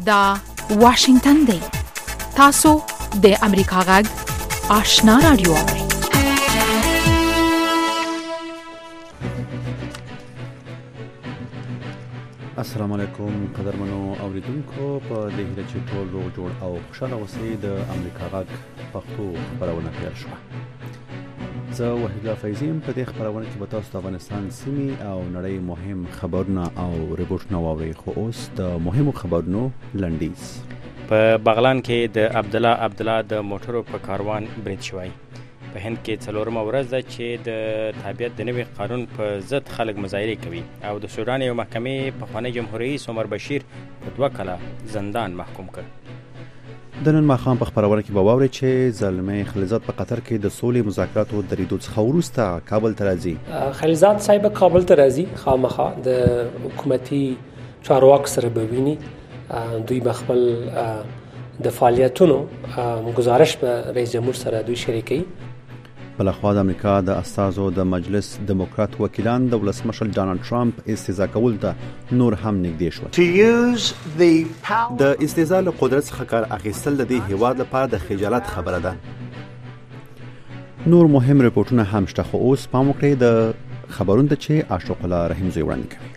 دا واشنگتن دی. تاسو د امریکا غږ آشنا رادیو اورئ. السلام علیکم قدرمنو اوریدونکو، په دې هیله چې ټول روغ جوړ او خوشاله اوسئ. د امریکا غږ پښتو خبرونه پیل شوه. زه وحید الله فیضی یم. په دې خبرونه کې به تاسو د افغانستان سیمې او نړۍ مهم خبرونه او ریپورټونه واورئ. خو اوس د مهمو خبرونو لنډیز. په بغلان کې د عبدالله د موټرو په کاروان برید شوی. په هند کې څلورمه ورځ ده چې د تابعیت د نوي قانون په ضد خلک مظاهرې کوي او د سودان یو محکمې پخوانی جمهوریت رئیس عمر بشیر په 2 کاله زندان محکوم کړ. د نن ماښام په خبرونه کې به واورئ چې زلمی خلیلزاد په قطر کې د سولې مذاکراتو درېدو څخه وروسته کابل ته راځي. خلیلزاد صاحب کابل ته راځي، خامخا د حکومتي چارواکو سره به ویني. دوی به خپل د فعالیتونو گزارش به رئیس جمهور سره دوی شریکي. بلخوا د امریکا د استازو د مجلس دموکرات وکیلان د ولسمشر ډانلډ ټرمپ استهزاء کول ته نور هم نږدې شول. د استهزاء له قدرت څخه کار اخیستل د دې هیواد لپاره د خجالت خبره ده. نور مهم ریپورتونه هم شته، خو اوس پام وکړئ د خبرونو ته چې اشرف الله رحیم زوی وړاندې کوي.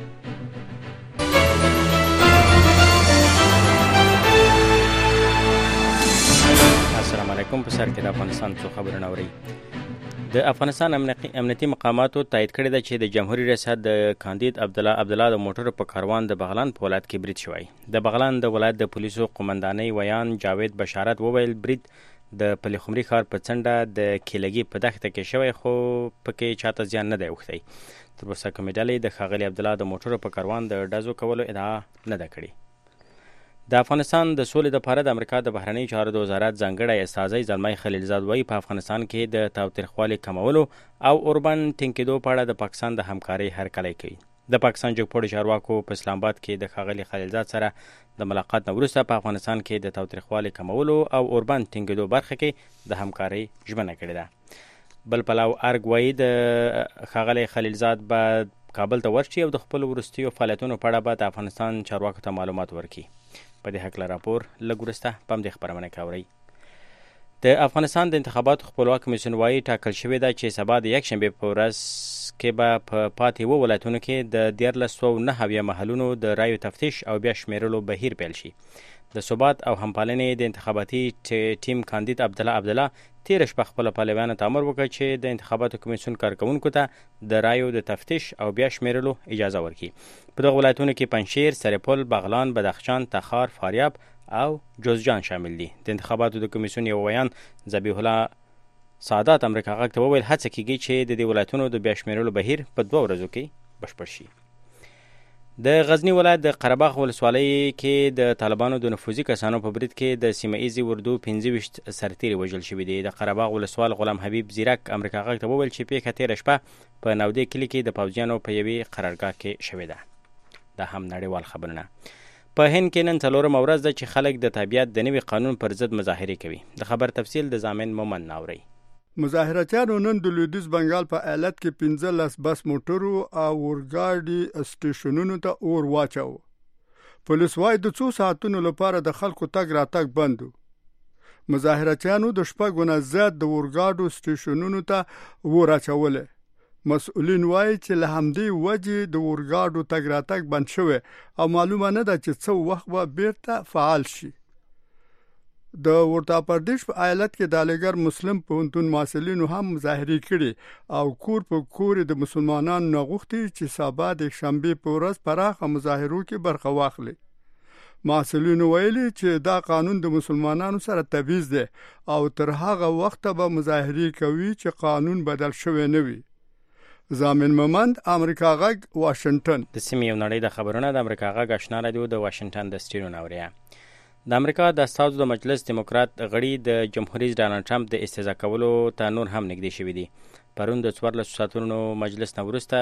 کوم په سر کې د افغانستان څو خبرونه اوري. د افغانستان امنیتي مقاماتو تایید کړی ده چې د جمهوریت ریاست د کاندید عبدالله د موټرو په کاروان د بغلان په ولایت کې برید شوی. د بغلان د ولایت د پولیسو قومندانۍ ویان جاوید بشارت وویل برید د پلخمري ښار په څنډه د کیلګي په دښته کې شوی، خو پکې چاته زیان نه دی اوښتی. تر اوسه کومې ډلې د ښاغلي عبدالله د موټرو په کاروان د ډزو کولو ادعا نه ده کړې. د افغانستان د سولې لپاره د امریکا د بهرنی چارو د وزارت ځانګړی استازی زلمی خلیلزاد وایي په افغانستان کې د تاوتریخوالي کمولو او اوربان ټینګېدو په اړه د پاکستان د همکارۍ هرکلی کوي. د پاکستان جګپوړو چارواکو په اسلام آباد کې د ښاغلي خلیلزاد سره د ملاقات نه وروسته په افغانستان کې د تاوتریخوالي کمولو او اوربان ټینګېدو برخه کې د همکارۍ ژمنه کړې ده. بل پلو ارګ وایي د ښاغلي خلیلزاد به کابل ته ورشي او د خپل وروستیو فعالیتونو په اړه به د افغانستان چارواکو ته معلومات ورکړي. په دې هکله راپور لږ وروسته په همدې خپرونه کې اورئ. د افغانستان د انتخاباتو خپلواک کمیسیون وایي ټاکل شوې ده چې سبا د یکشنبې په ورځ کې به په پاتې 2 ولایتونو کې د 1409 محلونو د رایو تفتیش او بیا شمیرلو بهیر پیل شي. د ثبات او همپالنې د انتخاباتي ټیم کاندید عبدالله تېره شپه خپلو پلویانو ته امر وکړ چې د انتخاباتو کمیسیون کارکوونکو ته د رایو د تفتیش او بیا شمیرلو اجازه ورکړي. په دغه ولایتونو کې پنجشیر، سرپل، بغلان، بدخشان، تخار، فاریاب او جوزجان شامل دي. د انتخاباتو د کمیسیون یو ویان ذبیح الله سعادت امریکا غږ ته وویل هڅه کیږي چې د دې ولایتونو د بیا شمیرلو بهیر په 2 ورځو کې بشپړ شي. د غزنی ولایت د قرهباغ ولسوالۍ کې د طالبانو د نفوذي کسانو په برید کې د سیمه ایزي اردو 25 سرتیري وژل شوي دي. د قرهباغ ولسوال غلام حبیب زیرک امریکا غږ ته وویل چې پیښه تېره شپه په نودې کلي کې د پوځیانو په یوې قرارګاه کې شوې ده. دا هم نړیوال خبرونه. په هند کې نن څلورمه ورځ ده چې خلک د تابعیت د نوي قانون پر ضد مظاهرې کوي. د خبر تفصیل د زامن مومن ناوري. مظاهراتیانو نن د لویدیځ بنگال په ایالت کې 15 بس موټرو او اورګاډي سټیشنونو ته اور واچاو. پولیس وايي د 2 ساعتونو لپاره د خلکو تګ راتګ بند و. مظاهراتیانو د شپږونه زیات د اورګاډو سټیشنونو ته اور اچولې. مسؤلین وايي چې له همدې وجې د اورګاډو تګ راتګ بند شوی او معلومه نه ده چې څو وخت به بیرته فعال شي. د ورتا پردیش په ایالت کې د علیګر مسلم پوهنتون محصلینو هم مظاهرې کړي او کور په کور د مسلمانانو نغوښتي چې سبا د شنبه په ورځ پراخه مظاهرو کې برخه واخلي. محصلینو ویلي چې دا قانون د مسلمانانو سره تبعیض دی او تر هغه وخت به مظاهرې کوي چې قانون بدل شوی نه وي. زامن ممند امریکا غږ واشنگټن. د سیمې یو نړۍ د خبرونه د امریکا غږ آشنا رادیو د واشنگټن د سټیډیو ناوریا. د امریکا د استازو د مجلس دموکرات غړي د جمهوریت ډانلډ ټرمپ د استهزاء کولو ته نور هم نږدې شوي دي. پرون د 14 ساعتونو مجلس نه وروسته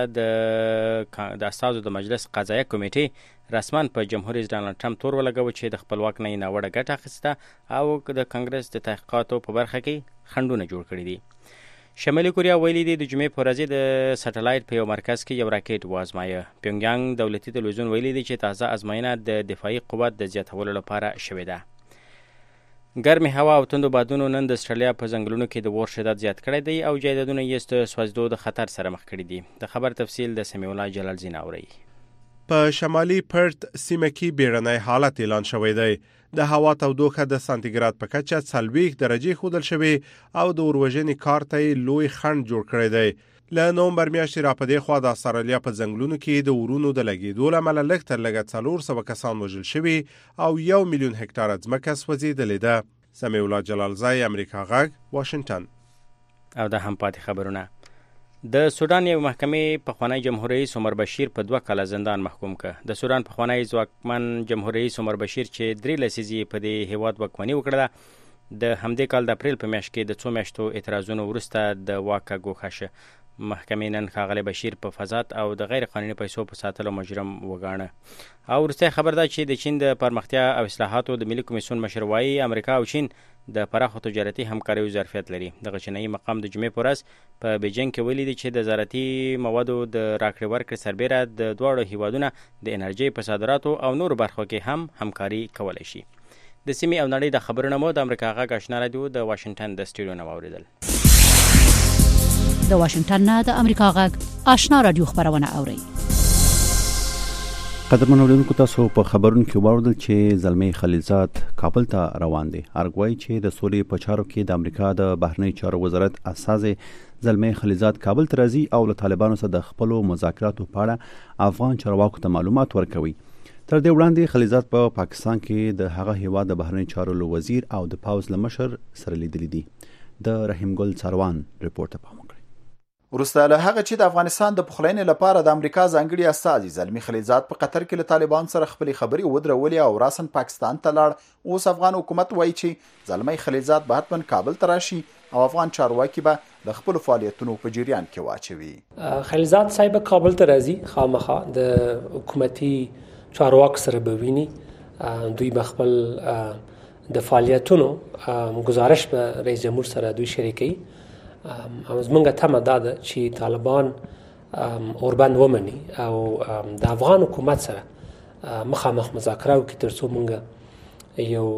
د استازو د مجلس قضایه کمیټې رسما په جمهوریت ډانلډ ټرمپ تور ولګاوه چې د خپلواک نه ناوړه ګټه اخیسته او د کانګرس د تحقیقاتو په برخه کې خنډونه جوړ کړي دي. شمالي کوریا ویلي دی د جمعې په ورځ د سټلایټ په یو مرکز کې یو راکټ وازمایه. پیونګیانګ دولتي تلویزیون ویلي دی چې تازه ازموینه د دفاعي قوت د زیاتولو لپاره شوې ده. ګرمې هوا او توندو بادونو نن د استرالیا په ځنګلونو کې د اور شدت زیات کړی دی او جایدادونه یې د سوځېدو د خطر سره مخ کړي دي. د خبر تفصیل د سمیع الله جلال زین اوري. په شمالي پرت سیمه کې بیړنی حالت اعلان شوی دی. د هوا تودوخه د سانتیګراد په کچه 40 درجې ښودل شوی او د اوروژنې کار ته لوی خنډ جوړ کړی دی. له نومبر میاشتې راپدې خوا د استرالیا په ځنګلونو کې د اورونو د لګېدو له امله لږ تر لږه 400 کسان وژل شوي او 1 میلیون هکټاره ځمکه سوځېدلې ده. سمیع الله جلال زای، امریکا غږ، واشنگټن. او د هم پاتې خبرونه. د سودان یو محکمې پخوانی جمهور رئیس عمر بشیر په 2 کاله زندان محکوم کړ. د سودان پخوانی ځواکمن جمهور رئیس عمر بشیر چې 3 لسیزې په دې هیواد واکمني وکړه، د همدې کال د اپریل په میاشت کې د 2 میاشتو اعتراضونو وروسته د واکه ګوښه شو. محکمې نن ښاغلی بشیر په فساد او د غیر قانوني پیسو په ساتلو مجرم وګاڼه. او وروستی خبر ده چې د چین د پرمختیا او اصلاحاتو د ملي کمیسیون مشر وایي امریکا او چین د پراخو تجارتي همکاریو ظرفیت لري. دغه چینایي مقام د جمعې په ورځ په بیجینګ کې ویلي دي چې د زراعتي موادو د راکړې ورکړې سربیره د دواړو هیوادونه د انرژۍ په صادراتو او نورو برخو کې هم همکاري کولی شي. د سیمې او نړۍ د خبرونه مو د امریکا غږ آشنا رادیو د واشنگټن د سټوډیو نه واوریدل. د واشنگټن نه د امریکا غږ آشنا رادیو خبرونه اوري. قدرمن اوریدونکو، تاسو په خبرونو کې واوریدل چې زلمی خلیلزاد کابل ته روان دي. ارګوای چې د سولې په چارو کې د امریکا د بهرنی چارو وزارت اساس زلمی خلیلزاد کابل ته راځي او له طالبانو سره د خپل مذاکراتو په اړه افغان چارواکو ته معلومات ورکوي. تر دې وړاندې خلیلزاد په پاکستان کې د هغه هیواد د بهرنی چارو وزیر او د پاوز لمشر سره لیدلي دي. د رحیم ګل سروان رپورټ په موږ وروسته له هغه چې د افغانستان د پخلاینې لپاره د امریکا ځانګړي استازي زلمی خلیلزاد په قطر کې له طالبان سره خپلې خبرې ودرولې او راسن پاکستان ته لاړ، اوس افغان حکومت وایي چې زلمی خلیلزاد به حتما کابل ته راشي او افغان چارواکي به له خپل فعالیتونو په جریان کې واچوي. خلیلزاد صاحب کابل ته راځي، خامخا د حکومتي چارواکو سره به ویني. دوی به خپل د فعالیتونو گزارش به رئیس جمهور سره دوی شریکي. زمونږ تمه دا ده چې طالبان اوربند ومني او د افغان حکومت سره مخامخ مذاکره وکړي ترڅو مونږ یو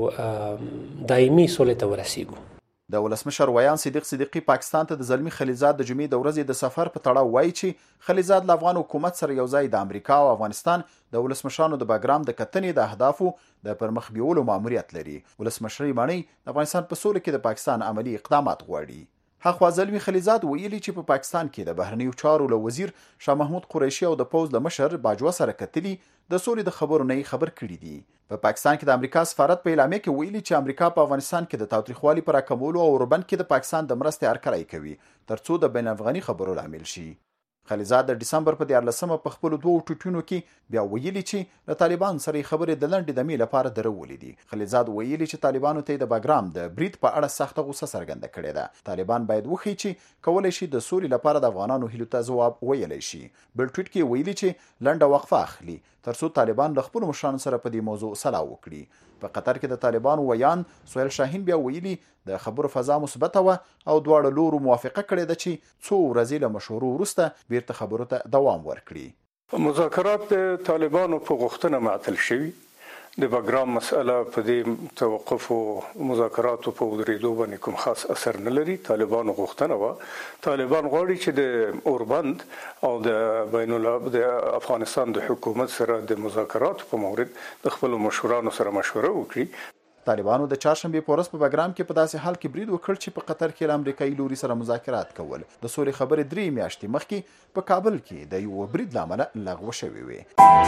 دایمي سولې ته ورسیږو. د ولسمشر ویان صدیق صدیقی پاکستان ته د زلمی خلیلزاد د جمعې د ورځې د سفر په تړاو وایي چې خلیلزاد له افغان حکومت سره یو ځای د امریکا او افغانستان د ولسمشرانو د باګرام د کتنې د اهدافو د پرمخ بیولو ماموریت لري. ولسمشر مانی د افغانستان په سولې کې د پاکستان عملی اقدامات غواړي. هغه زلمی خلیلزاد ویلي چې په پاکستان کې د بهرنیو چارو له وزیر شاه محمود قریشي او د پوز له مشر باجوه سره کتلي د سولې د خبرو نه خبر کړي دي. په پاکستان کې د امریکا سفارت په اعلامیه کې ویلي چې امریکا په افغانستان کې د تاوتریخوالي پر راکمولو او اوربند کې د پاکستان د مرستې هرکلی کوي ترڅو د بین افغاني خبرو لامل شي. خلیلزاد د ډسمبر په 14مه په خپل 2 ټویټونو کې بیا ویلي چې له طالبان سره خبرې د لنډې دمې لپاره درولې دي. خلیلزاد ویلي چې طالبانو ته د باګرام د برید په اړه سخته غوسه څرګنده کړې ده. طالبان باید وښيي چې کولای شي د سولې لپاره د افغانانو هیلو ته ځواب ویلی شي. بل ټویټ کې ویلي چې لنډه وقفه اخلي ترڅو طالبان له خپل مشرانو سره په دې موضوع صلاح وکړي. په قطر کې د طالبانو ویان سهیل شاهین بیا ویلي د خبرو فضا مثبته وه او دواړو لورو موافقه کړې ده چې 2 ورځې له مشورو وروسته بیرته خبرو ته دوام ورکړي. مذاکرات د طالبانو په غوښتنه معطل شوي. د باګرام مسأله په دې توقف او مذاکراتو په ودرېدو باندې کوم خاص اثر نه لري. طالبانو غوښتنه وه، طالبان غواړي چې د اوربند او د بین د افغانستان د حکومت سره د مذاکراتو په مورد د خپل مشورانو سره مشوره وکړي. طالبانو د چهارشنبه په ورځ په باګرام کې په داسې حال کې برید وکړ چې په قطر کې له امریکایي لوري سره مذاکرات کول. د سولې خبرې 3 میاشتې مخکې په کابل کې د یو برید لامل لغوه شوې وې.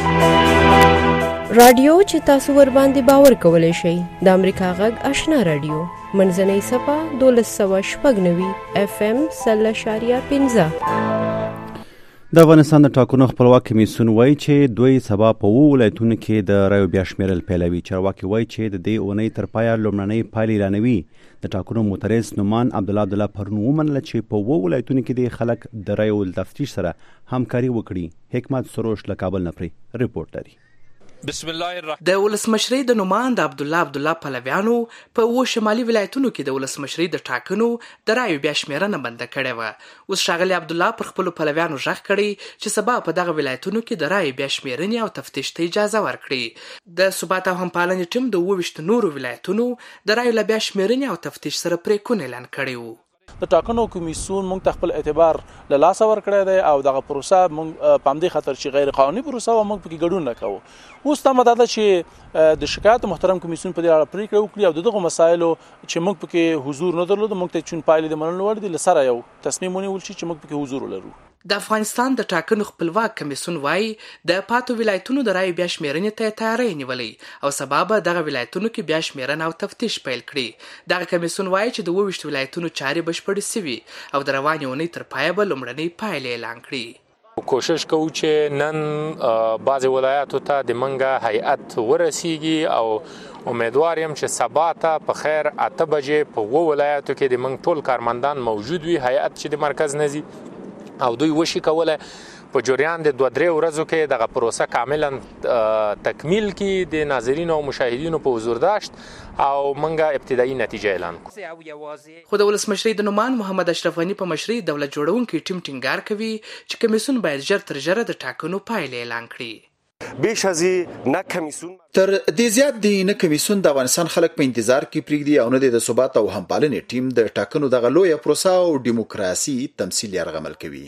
رادیو چې تاسو ور باندې باور کولای شئ د امریکا غږ آشنا رادیو منځنۍ صفه 1290 FM 0.15. د افغانستان د ټاکنو خپلواک کمیسیون وایي چې دوی سبا په 2 ولایتونو کې د رایو بیا شمیرل پیلوي. چارواکي وایي چې د دې اونۍ تر پایه لومړنۍ پایلې اعلانوي. د ټاکنو مترس نومان عبدالله پرون ومنله چې په 2 ولایتونو کې د خلک د رایو تفتیش سره همکاري وکړي. حکمت سروش له کابل نه پرې رپورټ لري. بسم الله الرحمن د ولسمشری د نوماند عبدالله پهلویانو په شمالي ولایتونو کې د ولسمشری د ټاکنو د رایو بیا شمیرنه بنده کړې وه. اوس ښاغلي عبدالله پر خپلو پهلویانو غږ کړی چې سبا په دغه ولایتونو کې د رایو بیا شمیرنې او تفتیش ته اجازه ورکړي. د ثبات او همپالنې ټیم د 28 نورو ولایتونو د رایو بیا شمیرنې او تفتیش سره پریکون اعلان کړی وو. د ټاکنو کمیسیون موږ ته خپل اعتبار له لاسه ورکړی دی او دغه پروسه موږ په همدې خاطر چې غیر قانوني پروسه وه موږ پکې ګډون نه کوو. اوس تمه دا ده چې د شکایت محترم کمیسیون په دې اړه پریکړه وکړي او دغه مسایلو چې موږ پکې حضور نه درلود موږ ته چون پایلې د منلو وړ دي له سره یو تصمیم ونیول شي چې موږ پکې حضور ولرو. د افغانستان د ټاکنو خپلواک کمیسیون وایي د پاتو ولایتونو د رایو بیا شمیرنې ته تیاری نیولې او سبا به دغه ولایتونو کې بیا شمیرنه او تفتیش پیل کړي. دغه کمیسیون وایي چې د 28 ولایتونو چارې بشپړې سوي او د روانې اونۍ تر پایه به لومړنۍ پایلې اعلان کړي. کوشش کوو چې نن بعضې ولایاتو ته د منګه هیئت ورسیږي او امیدوار یم چې سبا ته په خیر 8 بجې په 2 ولایاتو کې د منګ ټول کارمندان موجود وي، هیئت چې د مرکز نه ځي او دوی وشي کوله په جریان د 2-3 ورځو کې دغه پروسه کاملا تکمیل کی د ناظرینو او مشاهدینو په حضور داشت او منګه ابتدایي نتیجه اعلان کړه. خو د ولسمشری د نومان محمد اشرف غنی په مشرۍ دولت جوړونکي ټیم ټینګار کوي چې کمیسیون باید ژر تر ژره د ټاکنو پایلې اعلان کړي. بیش از نه کمیسیون تر دې زیات دی نه کمیسیون د افغانستان خلک په انتظار کې پریږدي او نه د ثبات او همپالنې ټیم د ټاکنو دغه لویه پروسه او دیموکراسي تمثیل یرغمل کوي.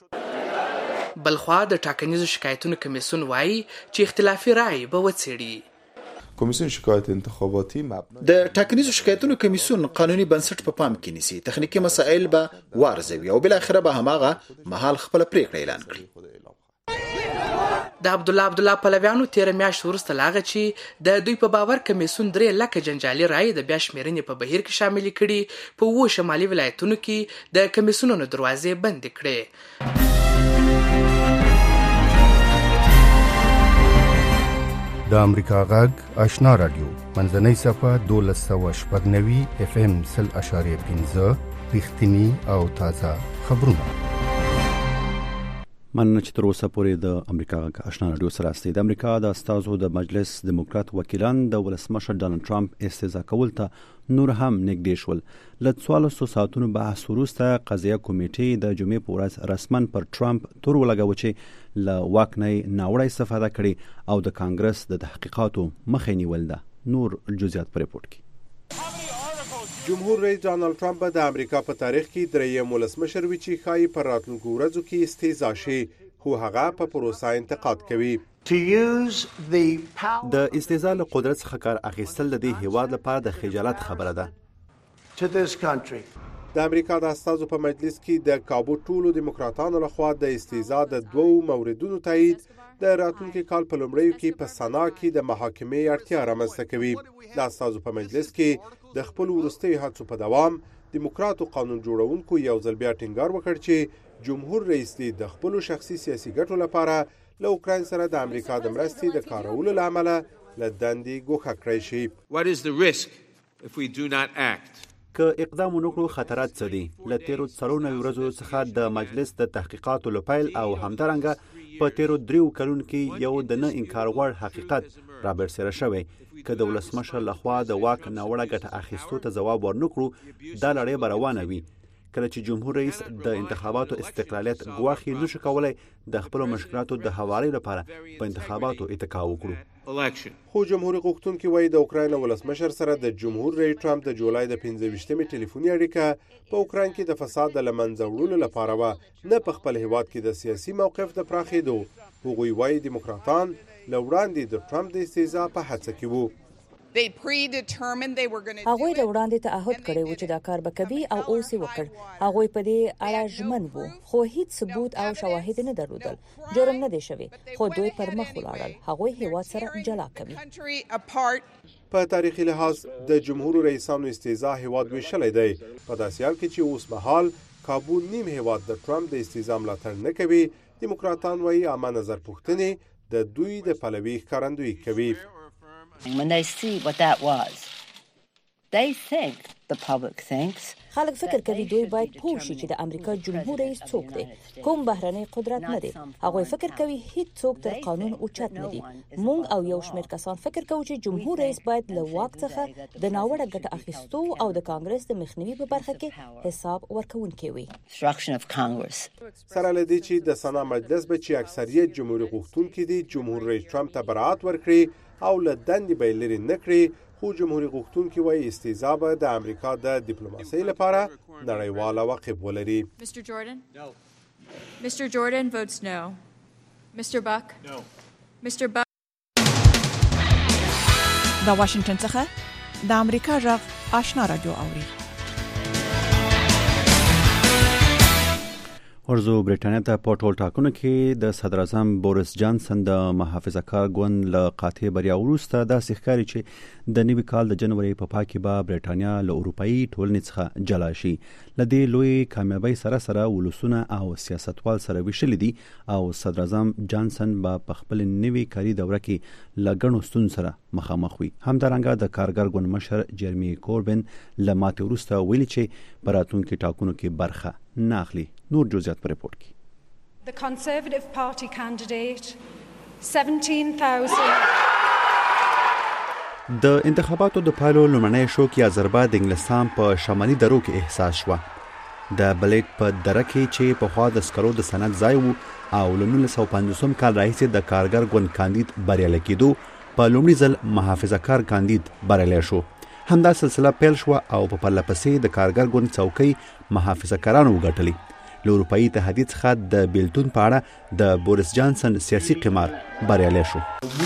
بلخوا د ټاکنیزو شکایتونو کمیسیون وایي چې اختلافي رای به وڅېړي. کمیسیون شکایت انتخاباتی د ټاکنیزو شکایتونو کمیسیون قانوني بنسټ په پام کې نیسي، تخنیکی مسایل به وارزوي او بل اخره به هماغه مهال خپل پریکړه اعلان کړي. د عبدالله پهلویانو 13 میاشتې وروسته لاغه چې د دوی په باور کمیسیون 3 لکه جنجالي رای د بیا شمیرنې په بهیر کې شامل کړي په 2 شمالي ولایتونو کې د کمیسیونونو دروازې بند کړي. د امریکا غږ آشنا رادیو منځنۍ صفحه 1290 FM 0.5 رښتینی او تازه خبرونه. مننه چې تر اوسه پورې د امریکا غږ آشنا رادیو سره استئ. د امریکا د استازو د مجلس دیموکرات وکیلان د ولسمشر ډانلډ ټرمپ استیضاح کول ته نور هم نږدې شول. له 14 ساعتونو بحث وروسته قضیه کمیټې د جمعې په ورځ رسما پر ټرمپ تور ولګاوه چې له واک نه ناوړه استفاده کړي او د کانګرس د تحقیقاتو مخه نیول ده. نور الجزئیات پر ریپورت کې. جمهور رئیس ډانلډ ټرمپ د امریکا په تاریخ کې دریم ولسمشر وي چې ښایي پر راتلونکو ورځو کې استیضاح شي، خو هغه په پروسه انتقاد کوي. د استیضاح له قدرت څخه کار اخیستل د دې هیواد لپاره د خجالت خبره ده. د امریکا د استازو په مجلس کې د کابو ټولو دیموکراتانو لخوا د استیضاح د 2 موردونو تایید د راتلونکي کال په لومړیو کې په سنا کې د محاکمې اړتیا رامنځته کوي. د استازو په مجلس کې د خپل وروستیو هڅو په دوام دیموکراتو قانون جوړونکو یو ځل بیا ټینګار وکړ چې جمهور رئیس د خپل شخصي سیاسي ګټو لپاره له اوکراین سره د امریکا د مرستې د کارولو لامل له دندې ګوښه کړی شي. What is the risk if we do not act? که اقدام ونکړو خطرات څه دي؟ له تیرو 4 ورځو څخه د مجلس د تحقیقاتو لپیل او همدارنګه په تیرو 3 کلونو کې یو د نه انکار وړ حقیقت رابرسېره شوی. که د ولسمشر لخوا د واک ناوړه ګټه اخیستو ته ځواب ورنکړو دا لړۍ به روانه وي. کله چې جمهور رئیس د انتخاباتو استقلالیت ګواښي نشي کولای د خپل مشکلاتو د هواري لپاره په انتخاباتو اتکا وکړو. خو جمهور غوښتونکي وایي د اوکراین ولسمشر سره د جمهور رئیس ټرمپ د جولای د 15مې ټلیفوني اړیکه په اوکراین کې د فساد د لمنځه وړلو لپاره و، نه په خپل هیواد کې د سیاسي موقف د پراخېدو. هغوی وایي دیموکراتان له وړاندې د ټرمپ د استیضاح په هڅه کې وو. هغوی له وړاندې تعهد کړی و چې دا کار به کوي او اوس یې وکړ. هغوی په دې اړه ژمن وو، خو هیڅ ثبوت او شواهد نه درلودل. جرم نه دی شوی، خو دوی پر مخ ولاړل. هغوی هیواد سره جلا کوي. په تاریخي لحاظ د جمهور رئیسانو استیضاح هیواد ویشلی دی، په داسې حال کې چې اوس مهال کابل نیم هیواد د ټرمپ د استیضاح ملاتړ نه کوي. دیموکراتان وایي عامه نظر پوښتنې د دوی د پلوي ښکارندویي کوي. When they see what that was, they think خلک فکر کوي دوی باید پوه شي چې د امریکا جمهور رئیس څوک دی، کوم بهرنی قدرت نه دی. هغوی فکر کوي هیڅ څوک تر قانون اوچت نه دی. موږ او یو شمېر کسان فکر کوو چې جمهور رئیس باید له واک څخه د ناوړه ګټه اخیستو او د کانګرس د مخنیوي په برخه کې حساب ورکوونکی وي. سره لدی چې د سنا مجلس به چې اکثریت جمهوریت غوښتونکي دي جمهور رئیس ټرمپ ته برائت ورکړي او له دندې به لري نکړي، خو جمهوریت غوښتونکي وايي استیضاح به د امریکا د ډیپلوماسۍ لپاره نړیوال عواقب ولري. Mr. Jordan votes no. Mr. Buck? No. Mr. Buck. دا واشنگټن څخه د امریکا غږ آشنا رادیو اوري. ورزو برېټانیا ته په ټول ټاکنو کې د صدر اعظم بوریس جانسن د محافظه کار ګوند له قاطع بریا وروسته داسې ښکاري چې د نوي کال د جنوري په پای کې به برېټانیا له اروپאי ټولنې څخه جلا شي. لدې لوی کامیابی سره ولسونه او سیاستوال سره ویشل دي او صدر اعظم جانسن په خپل نوي کاري دوره کې لګڼو ستون سره مخامخ وي. همدارنګه د کارګر ګوند مشر جرمی کوربن له ماتې وروسته ویلي چې په راتلونکي ټاکنو کې برخه نه اخلي. نور جزئیات په ریپورت کې. The Conservative Party candidate 17,000 د انتخاباتو د پایلو لومړنۍ شوک یا ضربه د انګلستان په شمالي درو کې احساس شوه. د بلیټ په دره کې چې په خوا د سکرو د سند ځای وو او له 1950 کال راهیسې د کارګر ګوند کاندید بریالی کېدو په لومړي ځل محافظه کار کاندید بریالی شو. همدا سلسله پیل شوه او په پرله پسې د کارګر ګوند څوکۍ محافظه کارانو وګټلې. له اروپאי اتحادیې څخه د بیلتون په اړه د بوریس جانسن سیاسي قمار بریالی شو.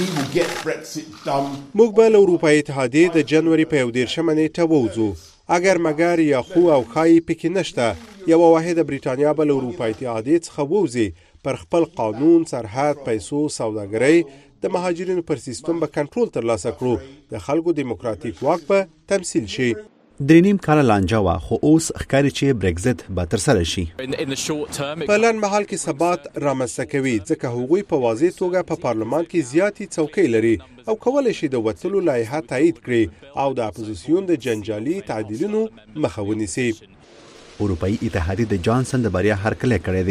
موږ به له اروپאי اتحادیې د جنوري په 11 نیټه ووځو. اگر مګر یا خو او خای پکې نشته. یو واحده برېټانیا به له اروپאי اتحادیې څخه ووځي، پر خپل قانون، سرحد، پیسو، سوداګرۍ د مهاجرینو پر سیستم به کنټرول ترلاسه کړو. د خلکو دیموکراتیک واک به تمثيل شي. درینیم کال لانجا وا خو اوس ښکاري چې برگزت به تر سره شي. په لن محل کې ثبات رامنځته کوي ځکه هغوی په واضح توګه په پارلمان کې زیاتې څوکۍ لري او کولای شي د وټلو لایحه تایید کړي او د اپوزیسیون د جنجالي تعدیلونو مخه ونیسي. اروپאי اتحادیه د جانسن د بریا هرکلی کړی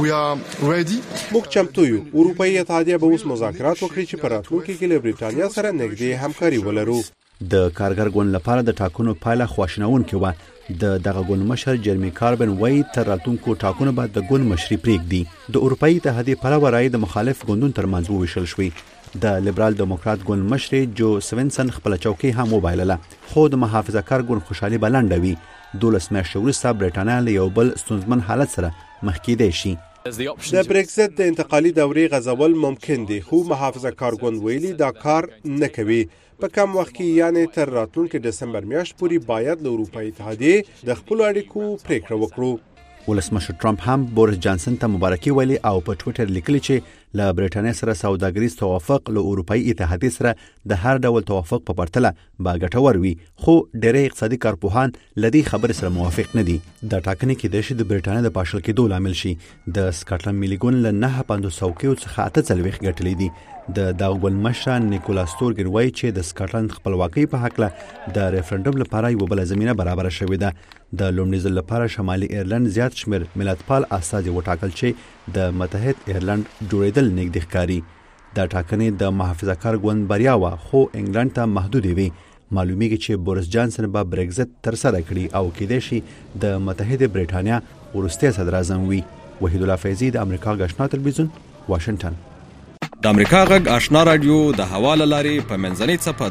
دی. موږ چمتو یو. اروپאי اتحادیه به اوس مذاکرات وکړي چې په راتلونکي کې له برېټانیا سره نږدې همکاري ولرو. د کارګر ګوند لپاره د ټاکنو پایله خواشینونکې وه. د دغه ګوند مشر جرمی کاربن وایي تر راتلونکو ټاکنو به د ګوند مشري پرېږدي. د اروپאי اتحادیې پلوه رایې د مخالف ګوندونو ترمنځ وویشل شوې. د لیبرال دیموکرات ګوند مشر جو سوینسن خپل چوکۍ هم وبایلله، خو د محافظه کار ګوند خوشحالي بلنډه وي. 12 میاشتې وروسته برېټانیا له یو بل ستونزمن حالت سره مخ کېدای شي. د برگزت د انتقالي دورې غځول ممکن دي، خو محافظه کار ګوند ویلي دا کار نه کوي. په کم وخت کې یعنی تر راتلونکي ډسمبر میاشت پورې باید له اروپאי اتحادیې د خپل اړیکو پریکړه وکړو. ولسمشر ټرمپ هم بوریس جانسن ته مبارکي ویلي او په ټوئیټر لیکلي چې له برېټانیا سره سوداګریز توافق له اروپאי اتحادیې سره د هر ډول توافق په پرتله به ګټور وي، خو ډېری اقتصادي کارپوهان لدی خبرې سره موافق نه دي. د ټاکنې کې د شي د برېټانیا د پاشل کېدو لامل شي. د سکاټلند ملي ګوند له 950 څوکیو څخه 48 ګټلې دي. د دغه ګوند مشر نیکولا ستورګن وایي چې د سکاټلند خپلواکۍ په حق له د ریفرندوم لپاره یو بل زمينه برابر شوې ده. د لومړي ځل لپاره شمالي ایرلند زیات شمیر ملتپال استازي وټاکل چې د متحد ایرلند جوړېدل نږدې ښکاري. د ټاکنې د محافظه کار ګوند بریا وا خو انګلند ته محدود وي. معلومیږي چې بوریس جانسن به برگزت تر سره کړي او کېدای شي د متحد برېټانیا وروستي صدر اعظم وي. وحید الله فیضی د امریکا غږ تلویزیون واشنگټن. د امریکا غږ آشنا رادیو د حواله لاري په منځنۍ صفه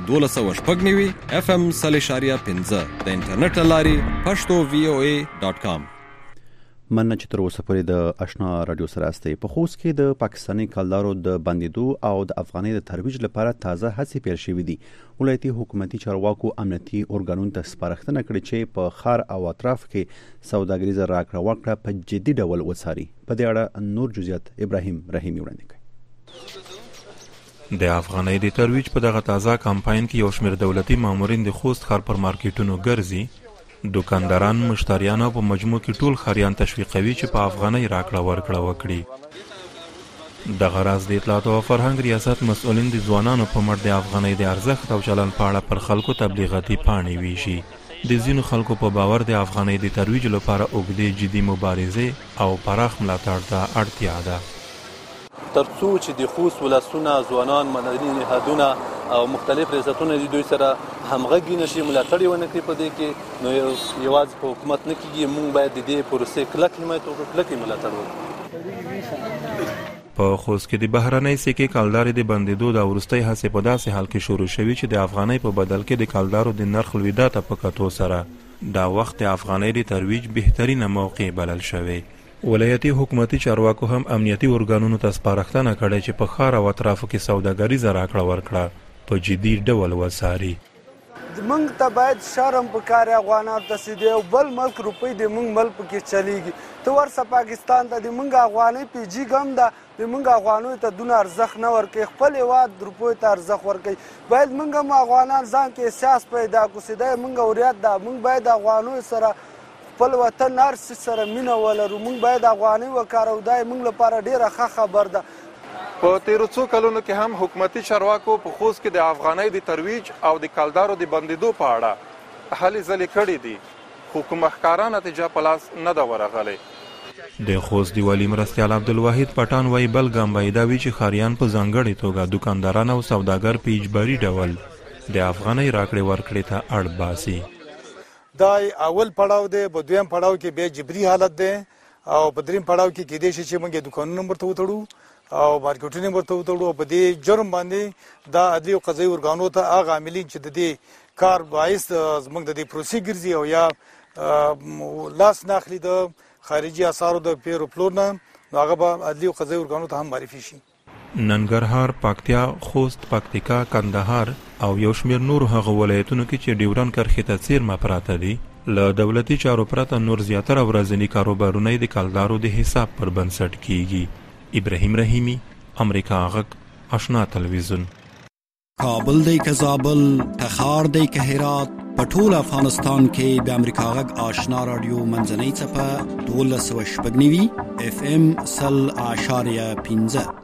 1290 FM 3.15 د انټرنیټ لاري pashto.voa.com. مننه چې تر اوسه پورې د آشنا رادیو سره استئ. په خوست کې د پاکستاني کلدارو د بندیدو او د افغاني د ترویج لپاره تازه هڅې پیل شوې دي. ولایتي حکومتي چارواکو امنیتي اورګانونو ته سپارښتنه کړې چې په خار او اطراف کې سوداګریزه راکړه ورکړه په جدي ډول وڅاري. په دې اړه نور جزئیات ابراهیم رحیمی وړاندې کوي. د افغاني د ترویج په دغه تازه کمپاین کې یو شمېر دولتي مامورین د خوست ښار پر مارکیټونو ګرځي. دکانداران مشتریان په مجموع کې ټول خریان تشویقوي چې په افغاني راکړه ورکړه وکړي. د غراض د اطلاعات او فرهنګ ریاست مسؤلین د ځوانانو په مټ د افغاني د ارزښت او چلن په اړه پر خلکو تبلیغاتي پاڼې ویشي. د ځینو خلکو په باور د افغانۍ د ترویج لپاره اوږدې جدي مبارزې او پراخ ملاتړ ته اړتیا ده. ترڅو چې د خوست ولسونه، ځوانان، مدني نهادونه او مختلف ریاستونه د دوی سره همغږي نشي، ملاتړ یې ونه کړي په دې کې، نو یوازې په حکومت نه کېږي. موږ باید د دې پروسې کلک حمایت وکړو، کلک ملاتړ وکړو. په خوست کې د بهرنۍ سکې کلدارې د بندېدو د وروستۍ هڅې په داسې حال کې شروع شوي چې د افغانۍ په بدل کې د کلدارو د نرخ لوېدا ته په کتو سره دا وخت د افغانۍ د ترویج بهترینه موقع بلل شوی. ولایتي حکومتي چارواکو هم امنیتي ارګانونو ته سپارښتنه کړې چې په ښار او اطرافو کې سوداګریزه راکړه ورکړه په جدي ډول وڅاري. موږ ته باید شرم په کار افغانانو ته سي دی بل ملک روپۍ د موږ ملک کې چلیږي. ته ورسه پاکستان ته د موږ افغانۍ پیجي ګم ده، د موږ افغانیو ته دونه ارزښت نه ورکوي، خپل هېواد روپیو ته ارزښت ورکوي. باید موږ هم افغانان ځان کې احساس پیدا کړو چې دا موږ هویت ده. موږ باید افغانیو سره خپل وطن هر څه سره مینه ولرو. موږ باید افغانۍ وکاروو، دا موږ لپاره ډېره ښه خبر ده. په تیرو څو کلونو کې هم حکومتي چارواکو په خوست کې د افغانۍ د ترویج او د کلدارو د بندېدو په اړه هلې ځلې کړې دي، خو کومه ښکاره نتیجه په لاس نه ده ورغلې. د خوست د والي مرستیال عبدالواحد پټان وایي بل ګام به دا وي چې ښاریان په ځانګړې توګه دوکانداران او سوداګر په اجباري ډول د افغانۍ راکړې ورکړې ته اړ باسي. دا اول پړاو دی، په دویم پړاو کې بیا جبري حالت دی، او په دریم پړاو کې کېدای شي چې موږ دوکانونه ورته وتړو او مارکیټونه ورته وتړو. په دې جرم باندې دا عدلي او قضایي ارګانو ته هغه عاملین چې د دې کار باعث زموږ د دې پروسې ګرځي او یا لاس نه اخلي د خارجي اسعارو د پیرو پلور نه، نو هغه به عدلي او قضایي ارګانو ته هم معرفي شي. ننګرهار، پکتیا، خوست، پکتیکا، کندهار او یو شمېر نورو هغه ولایتونو کې چې ډیورنډ کرښې ته څیرمه پراته دي، له دولتي چارو پرته نور زیاتره ورځني کاروبارونه د کلدارو د حساب پر بنسټ کیږي. ابراهیم رحیمی، امریکا غږ، آشنا تلویزیون. کابل دی که زابل، تخار دی که هرات، په ټول افغانستان کې د امریکا غږ آشنا رادیو منځنۍ څپه 1290 FM 0.15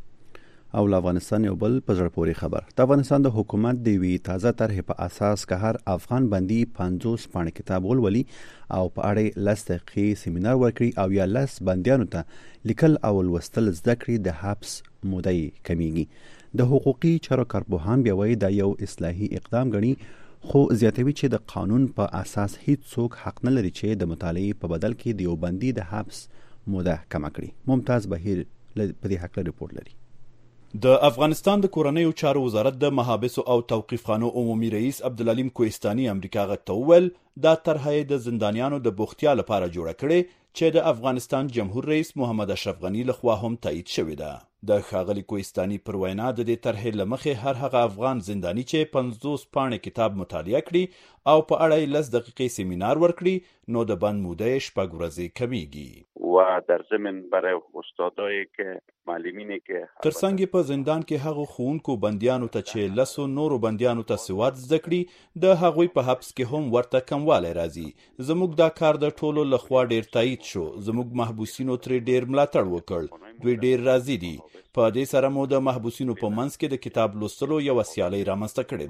او افغانستان یو بل په زړه پورې خبر. د افغانستان د حکومت د وی تازه طرح په اساس که هر افغان بندي 50 پاڼې کتاب ولولي او په اړه 10 دقیقې سیمینار ورکړي او یا 10 بندیانو ته لیکل او لوستل زده کړي د حبس موده کمیږي. د حقوقي چارو کارپوهان بیا وایي دا یو اصلاحي اقدام ګڼي، خو زیاتوي چې د قانون په اساس هیڅ څوک حق نه لري چې د مطالعې په بدل کې د یو بندي د حبس موده کم کړي. ممتاز بهیر په دې حق رپورټ لري. د افغانستان د کورنیو چارو وزارت د محابسو او توقیفخانو عمومي رئیس عبدالعلیم کوهستاني امریکا غږ ته وویل دا طرحه د زندانیانو د بوختیا لپاره جوړه کړې چې د افغانستان جمهور رئیس محمد اشرف غنی لخوا هم تایید شوې ده. د ښاغلي کوهستاني پر وینا د دې طرحې له مخې هر هغه افغان زنداني چې 50 پاڼې کتاب مطالعه کړي او په اړه یې 10 دقیقې سیمینار ورکړي نو د بند موده 6 ورځې کمیږي. و در ضمن برای استادایی که معلمینی که ترڅنګ په زندان کې هغه ښوونکو بندیانو ته چې 10 نورو بندیانو ته سواد زده کړي د هغوی په حبس کې هم ورته کموالی راځي. زموږ دا کار د ټولو لخوا ډیر تایید شو، زموږ محبوسینو ترې ډیر ملاتړ وکړ، دوی ډیر راضي دي. په دې سره مو د محبوسینو په منځ کې د کتاب لوستلو یو سیالي رامنځته کړې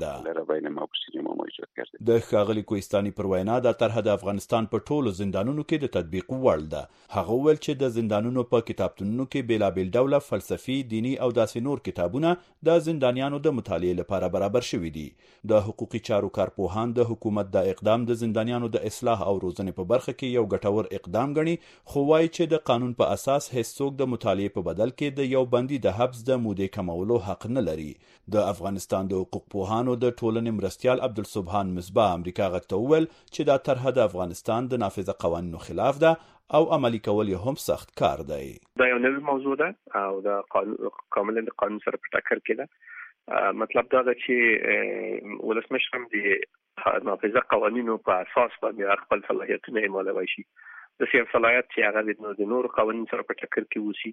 ده. د ښاغلي کوهستاني پر وینا دا طرحه د افغانستان په ټولو زندانونو کې د تطبیق وړ ده. هغه وویل چې د زندانونو په کتابتونونو کې بیلابیل ډوله فلسفي، دینی او داسې نور کتابونه د زندانیانو د مطالعې لپاره برابر شوي دي. د حقوقي چارو کارپوهان د حکومت د اقدام د زندانیانو د اصلاح او روزنې په برخه کې یو ګټور اقدام ګڼي، خو وایي چې د قانون په اساس هیڅ څوک د مطالعې په بدل کې د یو بندي د حبس د مودې کمولو حق نه لري. د افغانستان د حقوق پوهانو د ټولنې مرستیال عبدالسبحان مصباح امریکا غږ ته وویل چې دا طرحه د افغانستان د نافذه قوانینو خلاف ده او عملی کول یې هم سخت کار دی. دا یو نوې موضوع ده او د کاملا د قانون سره په ټکر کې ده. مطلب دا ده چې ولسمشر هم د نافذه قوانینو په اساس باندې خپل صلاحیتونه عملوي شي. د سیاست صلاحیت چې هغه د نورو قوانینو سره په ټکر کې وسی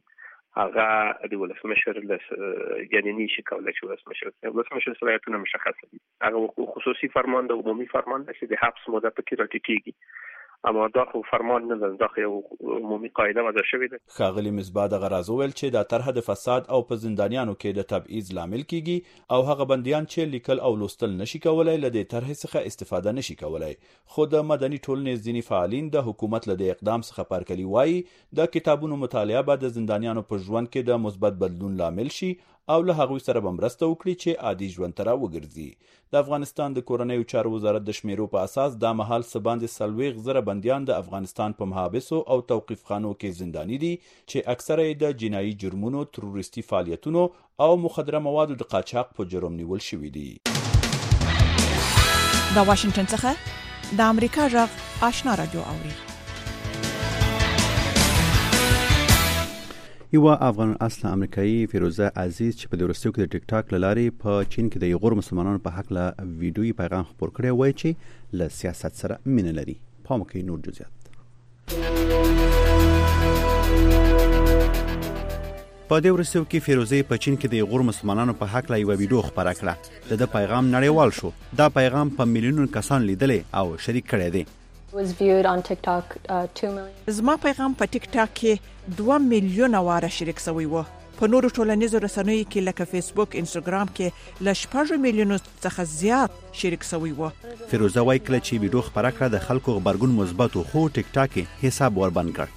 هغه د ولسمشر یعنی نشي کولای چې ولسمشر صلاحیتونه مشخص دي. هغه خصوصي فرمان د عمومي فرمان چې د حبس موده پکې راټیټیږي اما دا خو فرمان نه ده، دا یو عمومي قاعده وضع شوې ده. ښاغلي مصباح دغه راز وویل چې دا طرحه د فساد او په زندانیانو کې د تبعیض لامل کیږي او هغه بندیان چې لیکل او لوستل نشي کولای له دې طرحې څخه استفاده نشي کولای. خو د مدني ټولنې ځینې فعالین د حکومت له دې اقدام څخه پرکلی وایي د کتابونو مطالعه به د زندانیانو په ژوند کې د مثبت بدلون لامل شي او له هغوی سره به مرسته وکړي چې عادي ژوند ته راوګرځي. د افغانستان د کورنیو چارو وزارت د شمیرو په اساس دا مهال څه باندې 40,000 بندیان د افغانستان په محابسو او توقیف خانو کې زنداني دي چې اکثره یې د جنایي جرمونو، تروریستي فعالیتونو او مخدره موادو د قاچاق په جرم نیول شوي دي. د واشنگټن څخه د امریکا غږ آشنا رادیو اوري. یو افغان اصل امریکایي فیروزه عزیز چې په دورستیو کې د ټیک ټاک لارې په چین کې د غیر مسلمانانو په حق له ویډیوي پیغام خپور کړی وای چې له سیاست سره مینه لري. پام کوئ نور جزئیات. په دورستیو کې فیروزه په چین کې د غیر مسلمانانو په حق له یو ویډیو خپاره کړه. د پیغام نړیوال شو. دا پیغام په میلیونونو کسان لیدلې او شریک کړی دی. زما پیغام په ټیک ټاک کې 2 میلیونه واره شریک شوی و. په نورو ټولنیزو رسنیو کې لکه فیسبوک، انستګرام کې ل 6 میلیونو څخه زیات شریک شوی و. فیروزه وايي کله چې ویډیو خپاره کړه د خلکو غبرګون مثبت خو ټیک ټاک حساب ور بند کړ.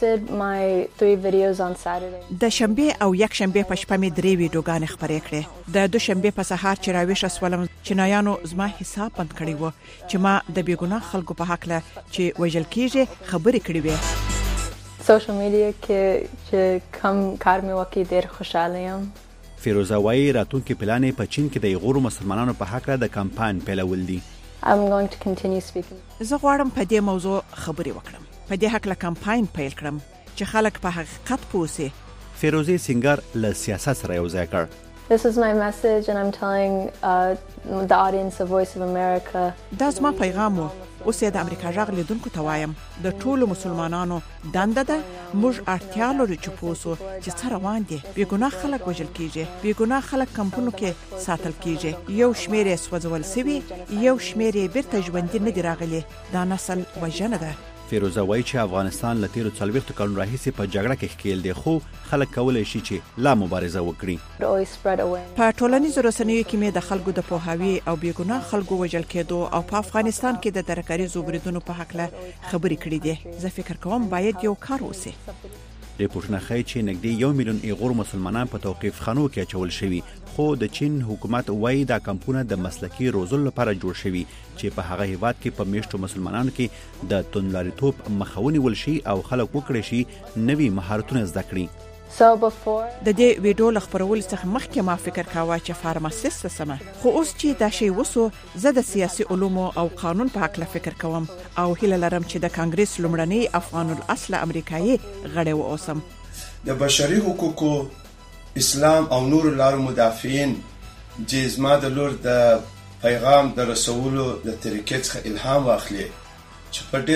د شنبه او یک شنبه په شپه مې 3 ویډیوګانې خپرې کړې. د دوشنبه په سهار چې راويش اسولم چینایانو زما حساب بند کړی و چې ما د بیګناه خلکو په حق له چې وژل کیږي خبرې کړې وې. سوشل میډیا کې کم کار مې وکړ، ډېر خوشاله یم. فیروزه وايي راتلونکي پلان په چین کې د غیر مسلمانانو په حق د کمپاین پیلول دي. I'm going to continue speaking. زه غواړم په دې موضوع خبرې وکړم. په دې حق له کمپاین پیل کړم چې خلک په حقیقت پوه شي. فیروزه سنگر له سیاست سره یو ځای کړ. This is my message and I'm telling the audience of Voice of America. دا زما پیغام و. اوس د امریکا غږ لیدونکو ته وایم د ټولو مسلمانانو دنده ده موږ اړتیا لرو چې پوسو چې څه روان دي. بیګناه خلک وژل کیږي، بیګناه خلک کمپونو کې ساتل کیږي. یو شمیر یې سوځول سوي، یو شمیر یې بیرته ژوندي نه دي راغلي. دا نسل وژنه ده. فیروزه وايي چې افغانستان له تیرو 40 کلونو راهیسې په جګړه کې ښکیل دی خو خلک کولای شي چې لا مبارزه وکړي. په ټولنیزو رسنیو کې مې د خلکو د پوهاوي او بیګناه خلکو وژل کېدو او په افغانستان کې د درکاریزو بریدونو په حق له خبرې کړې دي. زه فکر کوم باید یو کار وشي. ریپورتونه ښیي چې نږدې 1 میلیون غیر مسلمانان په توقیف خانو کې اچول شوي خو د چین حکومت وايي دا کمپونه د مسلکي روزلو لپاره جوړ شوي چې په هغه هیواد کې په میشتو مسلمانانو کې د توندلاریتوب مخاوني ول شي او خلک وکړي شي نوي مهارتونه زده کړي. د دې ویډیو لخبرول څخه مخکې ما فکر کاوه چې فارماسیست سمه، خو اوس چې دا شی وسو زه د سیاسي علومو او قانون په حق فکر کوم او هیله لرم چې د کانګرس لومړنی افغان الاصل امریکایي غړی واوسم. د بشري حقوقو، اسلام او نور لارو مدافعین چې زما د لور د پیغام د رسولو د طریقې څخه الهام واخلي چې په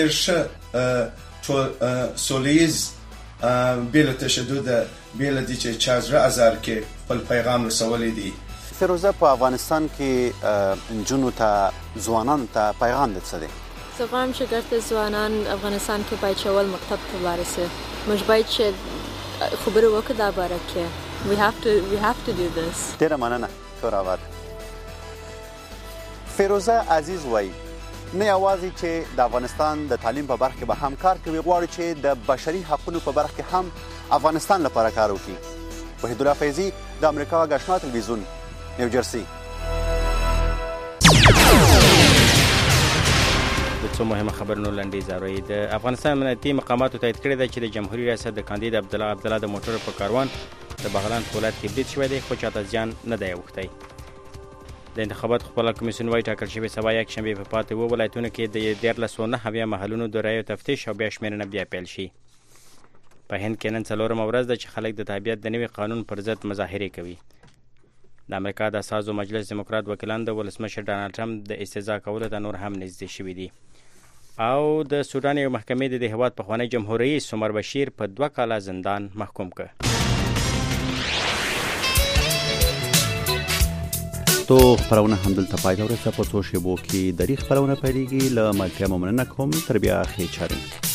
ډېر ښه سولیز بیل تشدد بیل دي چې چازره ازار کې خپل پیغام رسولې دي. فیروزه په افغانستان کې جنونو ته ځوانانو ته پیغام دي څه دي؟ زه غواړم چې ګټه ځوانان افغانستان کې باید چې اول مکتب ته ولاړ شي. موږ باید چې خبرې وکړو دا باره کې. We have to do this. ډېره مننه توراوات. فیروزه عزیز وایي نه یوازې چې د افغانستان د تعلیم په برخه کې به همکار کوي، غواړي چې د بشري حقوقو په برخه کې هم افغانستان لپاره کار وکړي. وحید الله فیضی د امریکا غږ آشنا تلویزیون نیوجرسي. د څو مهمه خبرونو لنډیز اورئ. د افغانستان امنیتي مقاماتو تایید کړی دی چې د جمهوریت ریاست د کاندید عبدالله د موټرو په کاروان د بغلان په ولایت کې برید شوی دی خو چاته زیان نه دی اوښتی. د انتخاباتو خپله کمیسیون وايي ټاکل شوې سبا یک شنبې په پاتې 2 ولایتونو کې د 1309 محلونو د رایو تفتیش او بیا شمېرنه بیا پیل شي. په هند کې نن 4مه ورځ ده چې خلک د تابعیت د نوي قانون پر ضد مظاهرې کوي. د امریکا د اساسو مجلس دیموکرات وکیلان د ولسمشر ډانلډ ټرمپ د استهزاء کولو ته نور هم نږدې شوي دي. او د سودان یو محکمې د دې هیواد پخوانی جمهور رئیس عمر بشیر په 2 کاله زندان محکوم کړ. پښتو خبرونه همدلته پای ته ورسېده. په څو شېبو کې دري خبرونه پیلېږي. له ملتیا مننه کوم. تر بیا ښې چارې.